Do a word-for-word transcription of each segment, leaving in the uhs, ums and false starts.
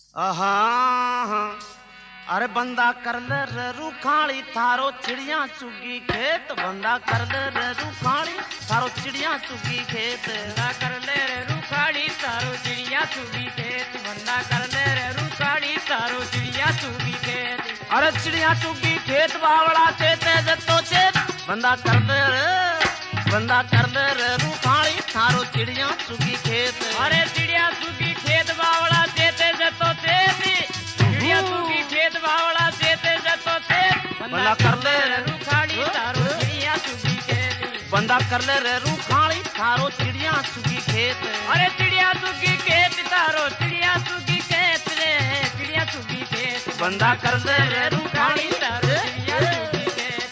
आहा अरे बंदा कर ले रे रूखाड़ी थारो चिड़िया चुगी खेत बंदा कर ले रे रूखाड़ी थारो चिड़िया चुगी खेत बंदा कर ले रे रूखाड़ी तारो चिड़िया चुगी खेत बंदा कर ले रे रूखाड़ी तारो चिड़िया चुगी खेत अरे चिड़िया चुगी खेत बावड़ा चेते जतो चेत बंदा कर ले रे बंदा कर ले रे रूखाड़ी थारो चिड़िया चुगी खेत अरे चिड़िया चुगी खेत बावड़ा चेते जतो चेत चिड़िया चुगी खेत बावड़ा चेते जतो चेत बंदा कर ले रे रूखाड़ी तारो चिड़िया चुगी खेत बंदा कर ले रे रूखाड़ी थारो चिड़िया चुगी खेत अरे चिड़िया चुगी खेत तारो चिड़िया चुगी खेत रे चिड़िया चुगी खेत बंदा कर ले रे रूखाड़ी तारो चिड़िया चुगी खेत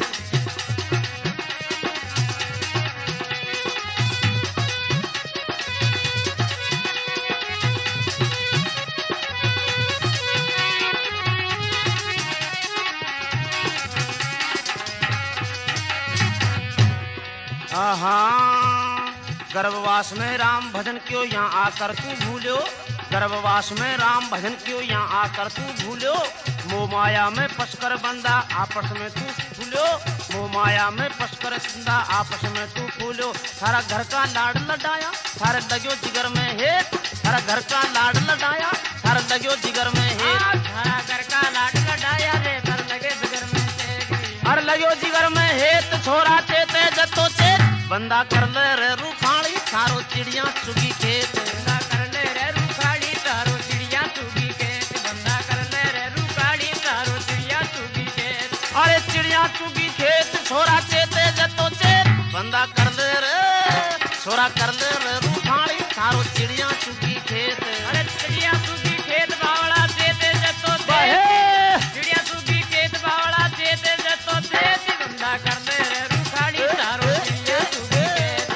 आहा गर्भवास में राम भजन क्यों यहाँ आकर तू भूलो गर्भवास में राम भजन क्यों यहाँ आकर तू भूलो मोह माया में पसकर बंदा आपस में तू फूलो मोह माया में पसकर बंदा आपस में तू फूलो सारा घर का लाड लडाया सारे लग्यो जिगर में हेत सारा घर का लाड लडाया सारा लग्यो जिगर में हेत सारा घर का लाड लडाया रे कर लगे जिगर में अरे लग्यो जिगर में हेत छोरा चेते जतो चेत बंदा कर ले रे रूखाड़ी थारो चिड़िया चुगी खेत बंदा कर ले रे रूखाड़ी तारो चिड़िया चुगी खेत बंदा कर ले रे रूखाड़ी तारो चिड़िया चुगी खेत अरे चिड़िया चुगी खेत छोरा चेते जतो चेत बंदा कर ले रे छोरा कर ले रे रूखाड़ी थारो चिड़िया चुगी खेत अरे चिड़िया चुगी खेत बावड़ा चेते जतो चेत चिड़िया चुगी खेत बावड़ा चेते जतो चेत बंदा कर ले रे रूखाड़ी तारो चिड़िया चुगी खेत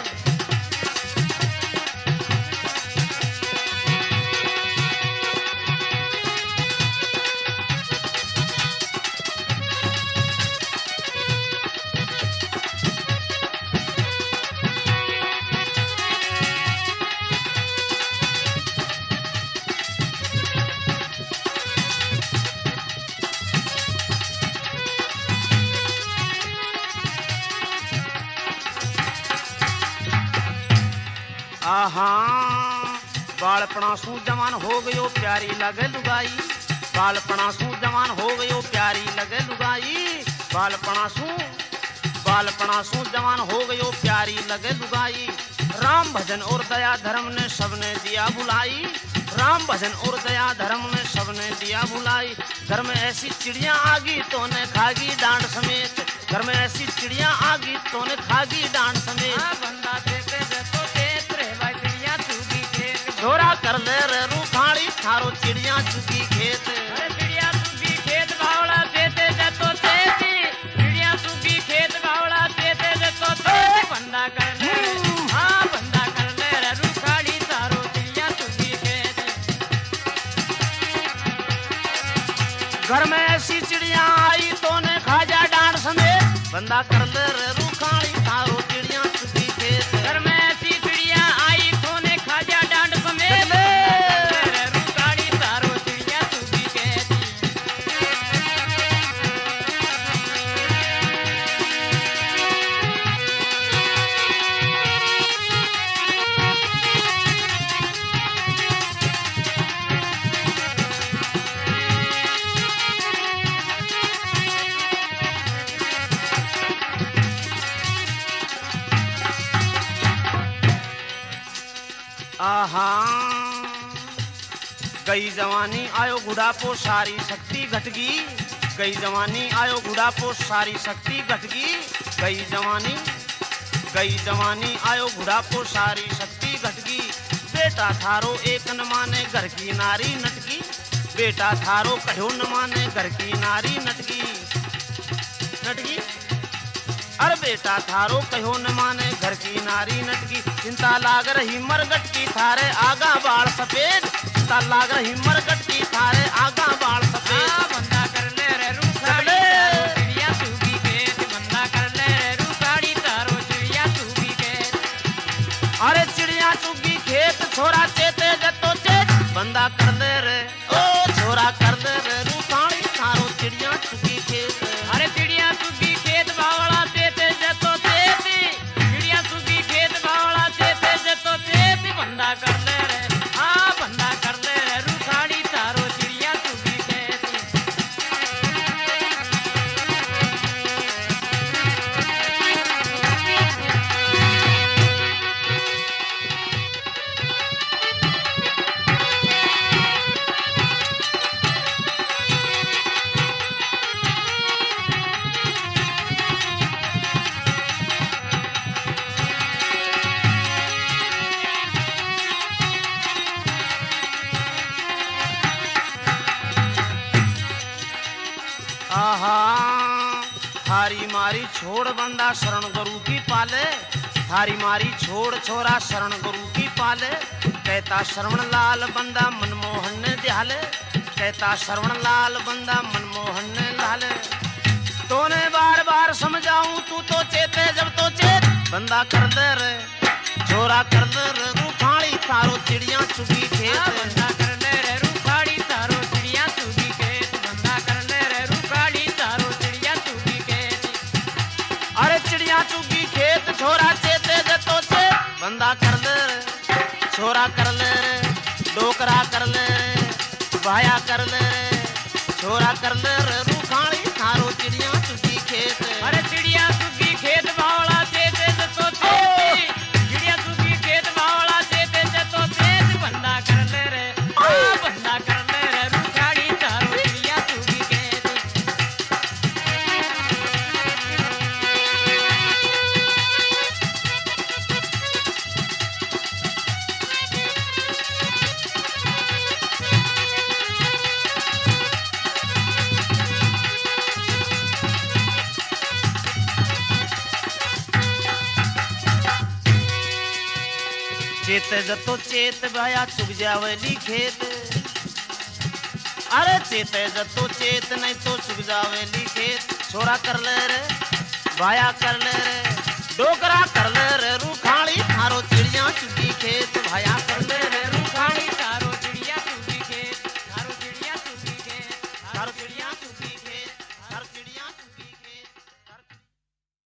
आहा बालपना सू जवान हो गयो प्यारी लगे लुगाई बालपना सू जवान हो गयो प्यारी लगे लुगाई बालपना सू बालपना सू जवान हो गयो प्यारी लगे लुगाई राम भजन और दया धर्म ने सबने दिया बुलाई राम भजन और दया धर्म ने सबने दिया बुलाई घर में ऐसी चिड़िया आगी तो ने खागी डांड समेत घर में ऐसी चिड़िया आगी तो ने खागी डांड समेत बंदा चेते जतो चेत रे भाई चिड़िया चुगी खेत छोरा कर ले रे रूखाड़ी थारो चिड़िया चुगी खेत अरे चिड़िया चुगी खेत बावड़ा चेते जतो चेत चिड़िया चुगी खेत बावड़ा चेते जतो चेत बंदा कर ले हाँ बंदा कर ले रे रूखाड़ी तारो चिड़िया चुगी खेत घर में ऐसी चिड़िया आई तो ने खाजा डांड समेत बंदा कर ले रे रूखाड़ी थारो चिड़िया चुगी खेत घर में ऐसी चिड़िया आई तो ने खाजा डांड समेत बंदा कर ले रे रूखाड़ी तारो चिड़िया चुगी खेत आहा गई जवानी आयो बुढ़ापो सारी शक्ति घटगी गई जवानी आयो बुढ़ापो सारी शक्ति घटगी गई जवानी गई जवानी आयो बुढ़ापो सारी शक्ति घटगी बेटा थारो एक न माने घर की नारी नटकी बेटा थारो कढ़ो न माने घर की नारी नटकी नटकी अरे बेटा थारो कहो न माने घर की नारी नटकी चिंता लाग रही मरगट की थारे आगा बाल सफेद चिंता लाग रही मरगट की थारे आगा बाल सफेद बंदा कर ले रे रूखाड़ी तारो चिड़िया चुगी खेत बंदा कर ले रे रूखाड़ी तारो चिड़िया चुगी खेत अरे चिड़िया चुगी खेत छोरा चेते जतो चेत बंदा कर ले रे ओ थारी मारी छोड़ बंदा शरण गुरु की पाले, थारी मारी छोड़ छोरा शरण गुरु की पाले। कहता श्रवण लाल बंदा मनमोहन ने ध्याले, कहता श्रवण लाल बंदा मनमोहन ने लाले। तोने बार बार समझाऊं तू तो चेते जब तो चेत, बंदा कर दे रे छोरा कर दे रे रूखाड़ी तारो चिड़िया चुगी खेत। बंदा कर ले रे रूखाड़ी तारो चिड़िया चुगी खेत, बंदा कर ले रे रूखाड़ी तारो चिड़िया चुगी खेत। अरे चिड़िया चुगी खेत छोरा चेते जतो चेत, बंदा कर ले रे छोरा कर ले रे डोकरा कर ले रे भाया कर ले रे छोरा कर ले रे रूखाड़ी तारो चिड़िया चुगी खेत। अरे चिड़िया चुगी खेत बावला चेते जतो चेत, चिड़िया चुगी खेत बावला चेते जतो चेत। बंदा कर ले रे हाँ बंदा कर ले रे रूखाड़ी तारो चिड़िया चुगी खेत। चेत जतो चेत भाया चुग जावेली खेत। अरे चेत जतो चेत नहीं तो चुग जावेली खेत। छोरा कर ले रे भाया कर ले रे